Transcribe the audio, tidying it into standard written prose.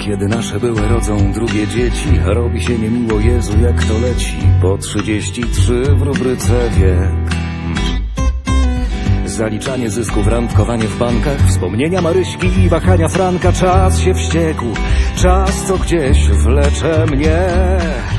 Kiedy nasze były rodzą drugie dzieci, robi się niemiło, Jezu, jak to leci. Po 33 w rubryce wiek. Zaliczanie zysków, randkowanie w bankach, wspomnienia Maryśki i wahania Franka. Czas się wściekł, czas co gdzieś wlecze mnie.